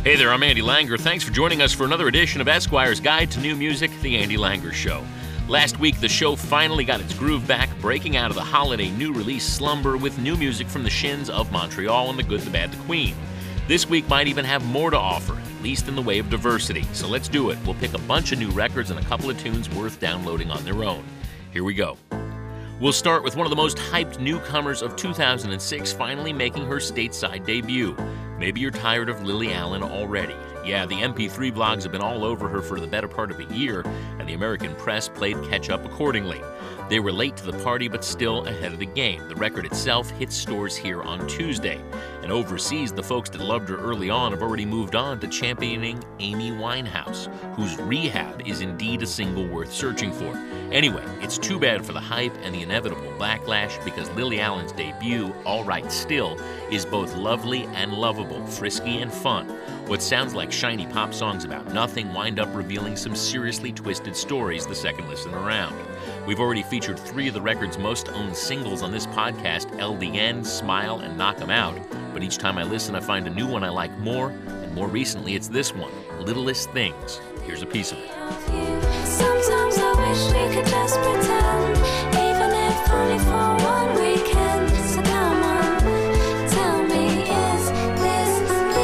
Hey there, I'm Andy Langer. Thanks for joining us for another edition of Esquire's Guide to New Music, The Andy Langer Show. Last week, the show finally got its groove back, breaking out of the holiday new release slumber with new music from the Shins of Montreal and The Good, the Bad, the Queen. This week might even have more to offer, at least in the way of diversity. So let's do it. We'll pick a bunch of new records and a couple of tunes worth downloading on their own. Here we go. We'll start with one of the most hyped newcomers of 2006 finally making her stateside debut. Maybe you're tired of Lily Allen already. Yeah, the MP3 blogs have been all over her for the better part of a year, and the American press played catch-up accordingly. They were late to the party, but still ahead of the game. The record itself hit stores here on Tuesday. And overseas, the folks that loved her early on have already moved on to championing Amy Winehouse, whose Rehab is indeed a single worth searching for. Anyway, it's too bad for the hype and the inevitable backlash because Lily Allen's debut, All Right Still, is both lovely and lovable, frisky and fun. What sounds like shiny pop songs about nothing wind up revealing some seriously twisted stories the second listen around. We've already featured 3 of the record's most owned singles on this podcast, LDN, Smile, and Knock 'Em Out. But each time I listen, I find a new one I like more, and more recently it's this one, Littlest Things. Here's a piece of it. Sometimes I wish we could just pretend, even if only for one weekend. So come on, tell me, is this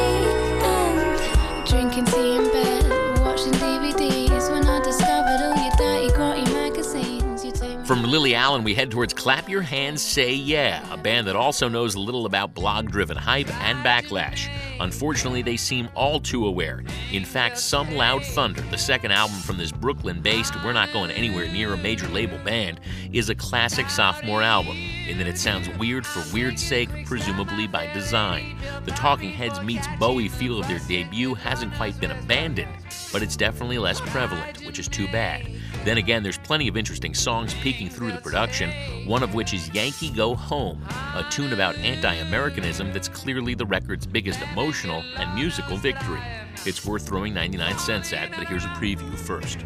the end? Drinking tea in bed, watching DVDs. When I discovered all your dirty, grotty magazines, you take me. From Lily Allen, we head towards Clap Your Hands, Say Yeah, a band that also knows a little about blog-driven hype and backlash. Unfortunately, they seem all too aware. In fact, Some Loud Thunder, the second album from this Brooklyn-based, we're not going anywhere near a major label band, is a classic sophomore album, in that it sounds weird for weird's sake, presumably by design. The Talking Heads meets Bowie feel of their debut hasn't quite been abandoned, but it's definitely less prevalent, which is too bad. Then again, there's plenty of interesting songs peeking through the production, one of which is Yankee Go Home, a tune about anti-Americanism that's clearly the record's biggest emotional and musical victory. It's worth throwing 99 cents at, but here's a preview first.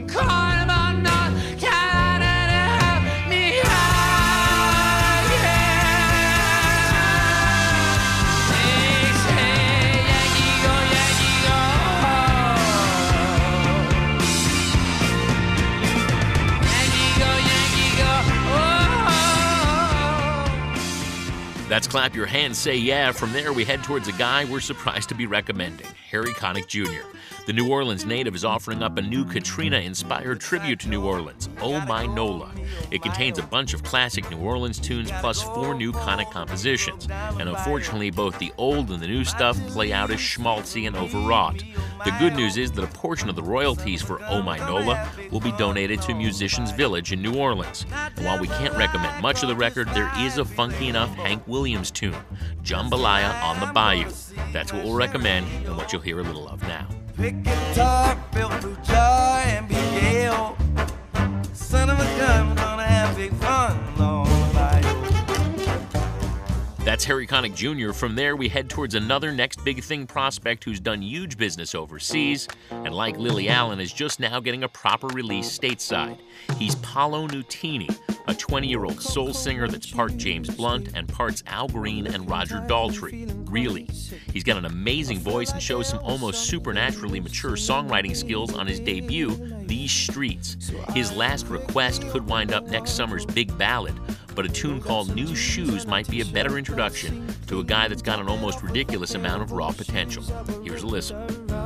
That's Clap Your Hands, Say Yeah. From there, we head towards a guy we're surprised to be recommending, Harry Connick Jr. The New Orleans native is offering up a new Katrina-inspired tribute to New Orleans, Oh My Nola. It contains a bunch of classic New Orleans tunes plus 4 new Connick compositions. And unfortunately, both the old and the new stuff play out as schmaltzy and overwrought. The good news is that a portion of the royalties for Oh My Nola will be donated to Musicians Village in New Orleans. And while we can't recommend much of the record, there is a funky enough Hank Williams tune, Jambalaya on the Bayou. That's what we'll recommend and what you'll hear a little of now. Pick guitar, feel through joy and be Yale. Son of a gun, we're gonna have big fun on the bayou. That's Harry Connick Jr. From there, we head towards another next big thing prospect who's done huge business overseas, and like Lily Allen, is just now getting a proper release stateside. He's Paolo Nutini, a 20-year-old soul singer that's part James Blunt and parts Al Green and Roger Daltrey. Really. He's got an amazing voice and shows some almost supernaturally mature songwriting skills on his debut, These Streets. His last request could wind up next summer's big ballad, but a tune called New Shoes might be a better introduction to a guy that's got an almost ridiculous amount of raw potential. Here's a listen.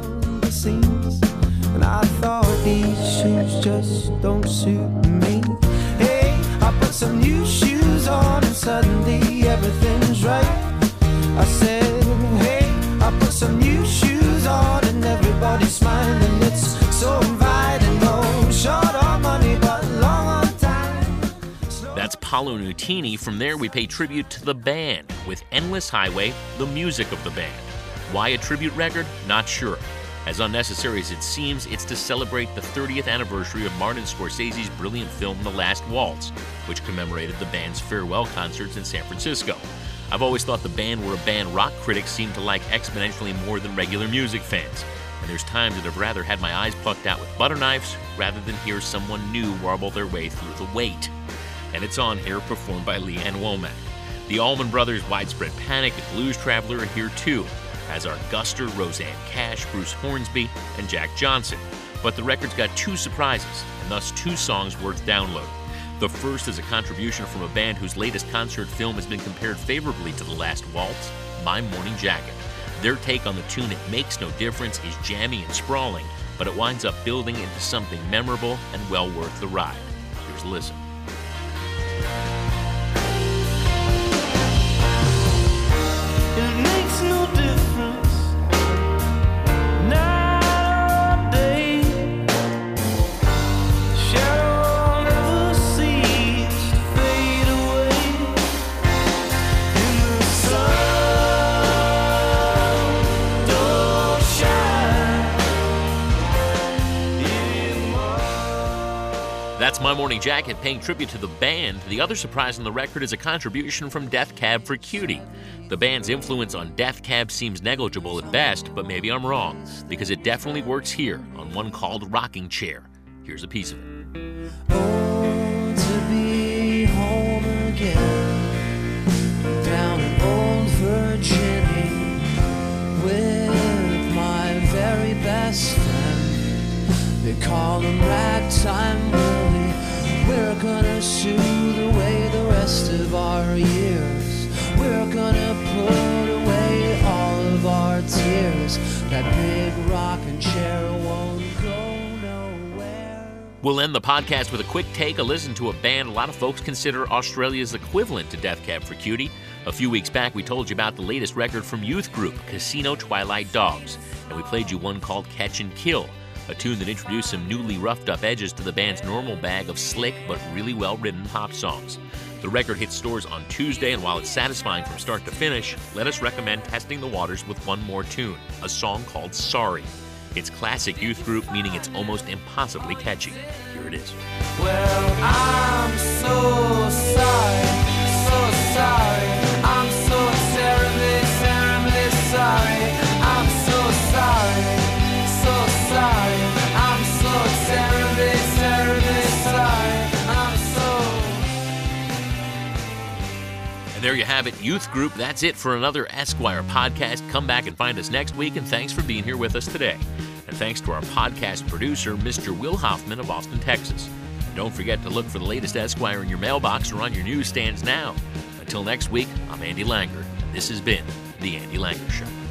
And I thought these shoes just don't suit me. Hey, I put some new shoes on and suddenly everything's right. I said, hey, I put some new shoes on and everybody's smiling. It's so inviting, no short on money but long on time. That's Paolo Nutini. From there, we pay tribute to the band with Endless Highway, the music of the band. Why a tribute record? Not sure. As unnecessary as it seems, it's to celebrate the 30th anniversary of Martin Scorsese's brilliant film The Last Waltz, which commemorated the band's farewell concerts in San Francisco. I've always thought the band were a band rock critics seem to like exponentially more than regular music fans, and there's times that I've rather had my eyes plucked out with butter knives rather than hear someone new warble their way through the weight. And it's on here, performed by Leanne Womack. The Allman Brothers' Widespread Panic and Blues Traveler are here too. as are Guster, Roseanne Cash, Bruce Hornsby, and Jack Johnson. But the record's got 2 surprises, and thus 2 songs worth downloading. The first is a contribution from a band whose latest concert film has been compared favorably to The Last Waltz, My Morning Jacket. Their take on the tune It Makes No Difference is jammy and sprawling, but it winds up building into something memorable and well worth the ride. Here's a listen. It makes no difference, night or day. Shadow never ceases to fade away. In the sun, don't shine anymore. That's My Morning Jacket paying tribute to the band. The other surprise on the record is a contribution from Death Cab for Cutie. The band's influence on Death Cab seems negligible at best, but maybe I'm wrong, because it definitely works here on one called Rocking Chair. Here's a piece of it. Oh, to be home again, down in old Virginia, with my very best friend. They call him Ragtime Willie. We're gonna soothe away the rest of our years. We're gonna put away all of our tears. That big rocking chair won't go nowhere. We'll end the podcast with a quick take, a listen to a band a lot of folks consider Australia's equivalent to Death Cab for Cutie. A few weeks back, we told you about the latest record from youth group Casino Twilight Dogs, and we played you one called Catch and Kill, a tune that introduced some newly roughed-up edges to the band's normal bag of slick but really well-written pop songs. The record hit stores on Tuesday, and while it's satisfying from start to finish, let us recommend testing the waters with one more tune, a song called Sorry. It's classic youth group, meaning it's almost impossibly catchy. Here it is. Well, I'm so sorry, so sorry. I'm so terribly, terribly sorry. I'm so sorry, so sorry. I'm so terribly, terribly sorry. I'm so... And there you have it, youth group. That's it for another Esquire podcast. Come back and find us next week, and thanks for being here with us today. And thanks to our podcast producer, Mr. Will Hoffman of Austin, Texas. And don't forget to look for the latest Esquire in your mailbox or on your newsstands now. Until next week, I'm Andy Langer, and this has been The Andy Langer Show.